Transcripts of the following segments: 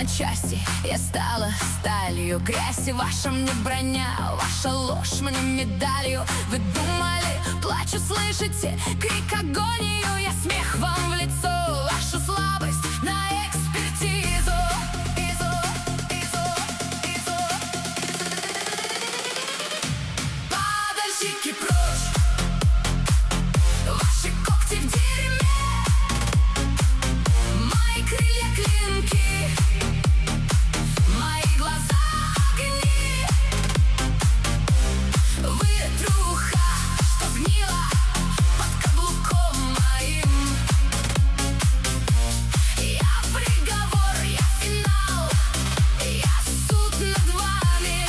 на части, я стала сталью. Грязь и ваша мне броня, ваша ложь мне медалью. Вы думали, плачу, слышите крик, агонию? Я смех вам в лицо, вашу слабость на экспертизу. Падальщики прочь, ваши когти в дерьме, мои крылья клинки, мои глаза огни. Вы труха, что сгнила под каблуком моим. Я приговор, я финал, я суд над вами.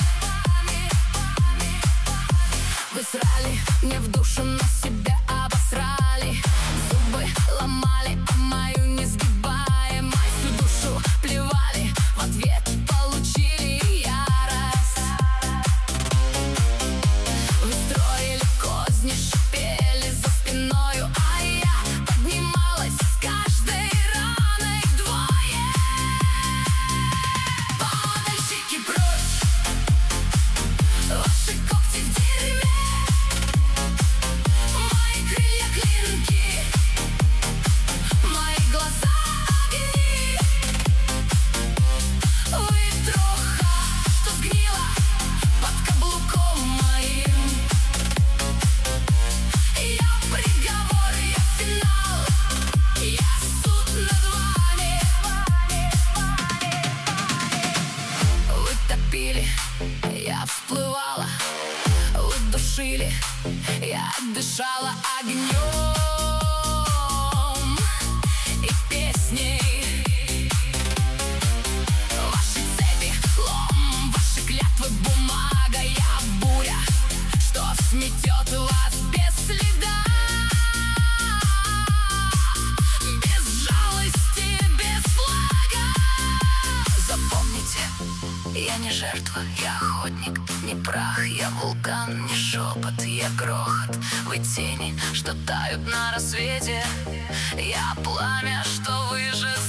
Вы срали мне в душу, но себя обосрали. Зубы ломали, а мою несгибаемость. В душу плевали, в ответ получили ярость. Вы строили козни, шипели за спиною, а я поднималась с каждой раной вдвое. Падальщики прочь, ваши когти в дерьме, мои крылья клинки, мои глаза огни. Вы троха, что сгнила под каблуком моим. Я приговор, я финал, я суд над вами. Вы топили, я всплывала. Вы душили, я дышала огнем и песней. Ваши цепи лом, ваши клятвы бумага. Я буря, что сметет вас без следа, без жалости, без флага. Запомните, я не жертва, я охотник, не прах, я вулкан, не шепот, я грохот. Вы тени, что тают на рассвете, я пламя, что выжжет